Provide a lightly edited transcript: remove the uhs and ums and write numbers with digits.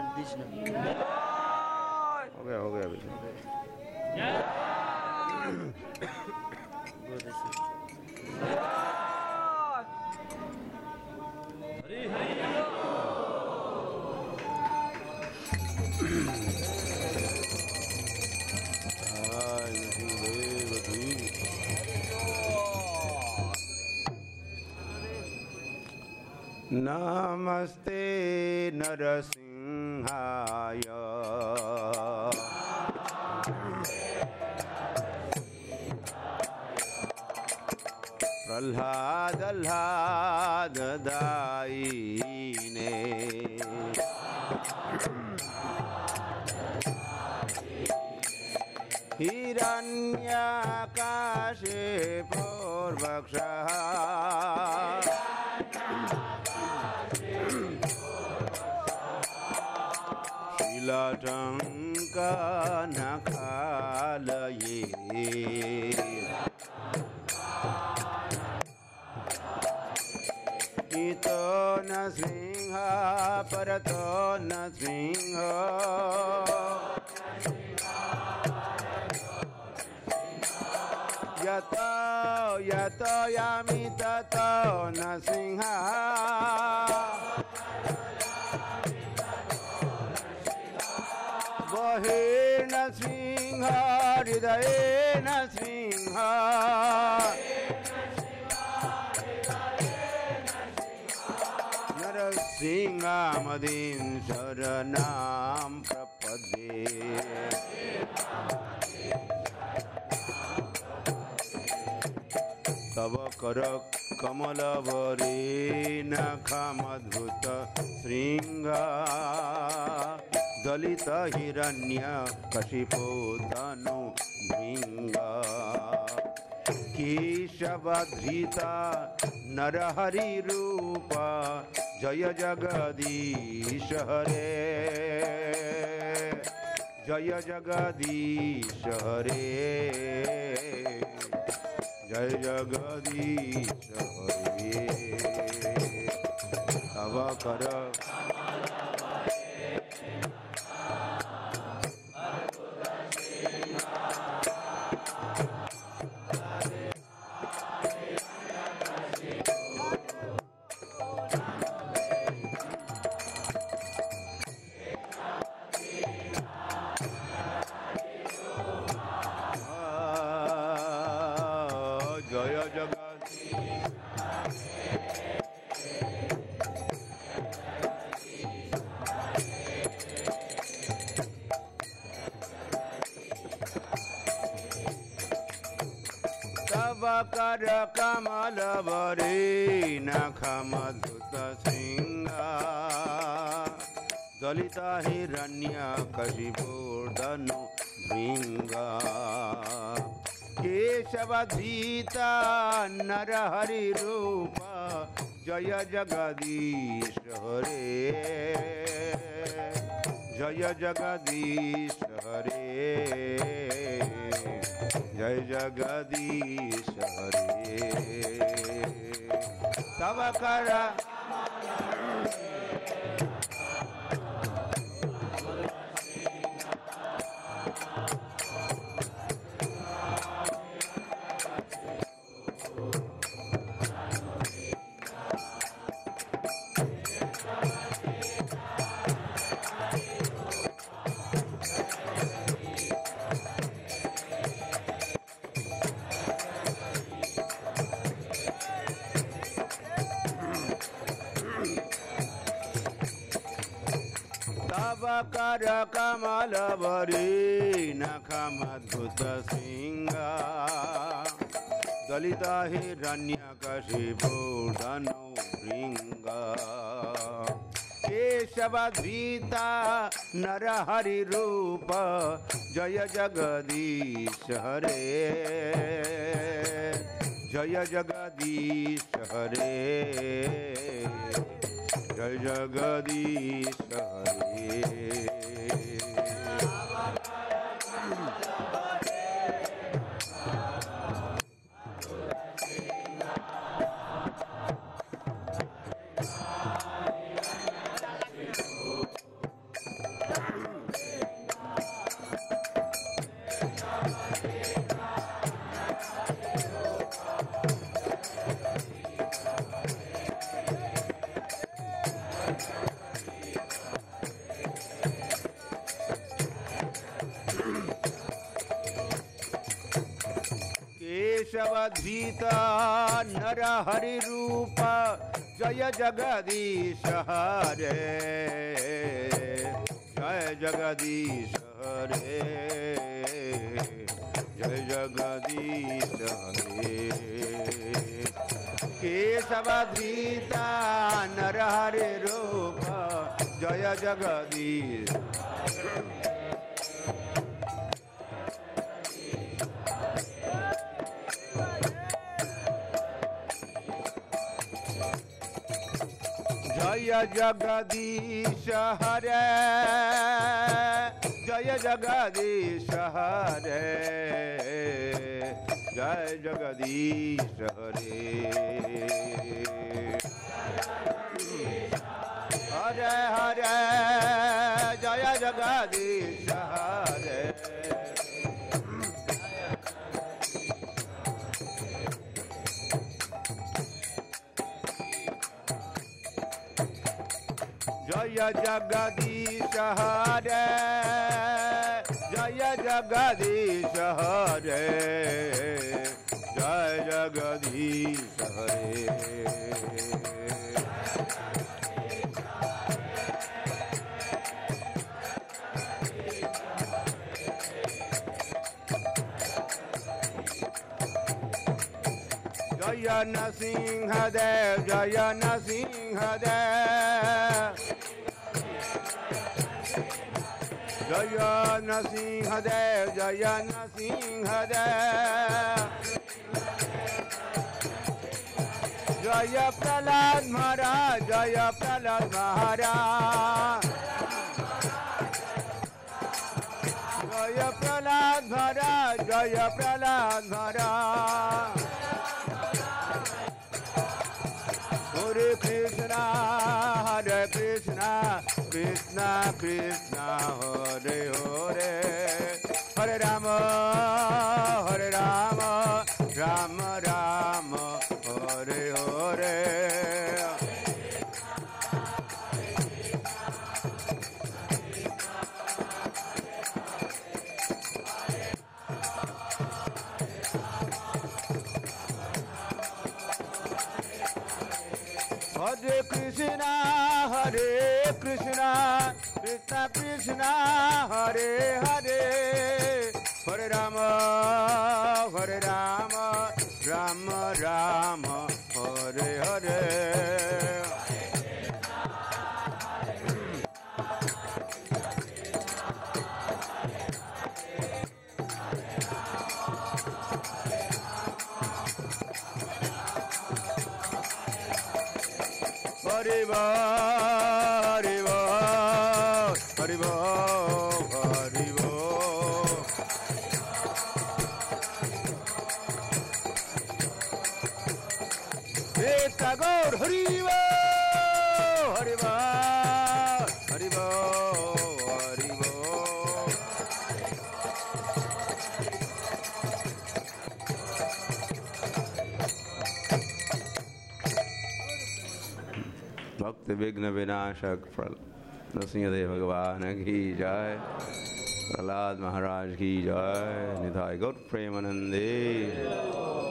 विष्णु हो गया विष्णु नमस्ते नरसिंहाय प्रह्लाददायिने हिरण्याकाशे पूर्वक्षः शीलटङ्कनखालये इतो न सिंह परतो न सिंह यतो यतो यामि ततो न सिंह बहिर्न सिंह हृदयेन सिंह नरसिंहमदिं शरणं प्रपद्ये तव कर कमलवरे नखमद्भुत श्रृंग दलित हिरण्य कशिपो धनु भृंग केशवधृता नरहरि रूप जय जगदीश हरे जय जगदीश हरे जय जगदीश हरे तव कर कर कमल वरे नखमद्भुत श्रृंग दलित हिरण्य कशिपो धनु भृंग केशवधृता नरहरि रूप जय जगदीश हरे जय जगदीश हरे जय जगदीश हरे तव कर कर कमल वरे नखमद्भुत श्रृंग दलित हिरण्य कशिपो धनु भृंग केशवधृता नरहरि रूप जय जगदीश हरे जय जगदीश हरे जय जगदीश हरे केशवधीत नर हरि रूप जय जगदीश हरे जय जगदीश हरे जय जगदीश हरे केशवधीत नर हरि रूप जय जगदीश जय जगदीश हरे जय जगदीश हरे जय जगदीश हरे हरे हरे जय जगदीश हरे जय जगदीश हरे जय जगदीश हरे जय जगदीश हरे जय नरसिंह देव जय नरसिंह देव जय नरसिंह देव जय नरसिंह देव जय प्रहलाद महाराज जय प्रहलाद महाराज जय प्रहलाद महाराज जय प्रहलाद महाराज Hare Krishna Krishna Krishna Hare Hare Hare Rama Rama Rama Hare Hare Hare Krishna Krishna Krishna Hare Hare Hare Rama Rama Rama Hare Hare Haribo, Haribo, Haribo, Haribo. Tagore, Haribo, Haribo, Haribo, Haribo. भक्त विघ्न विनाशक नरसिंहदेव भगवान की जय प्रहलाद महाराज की जय निधाय गौर प्रेमानंदे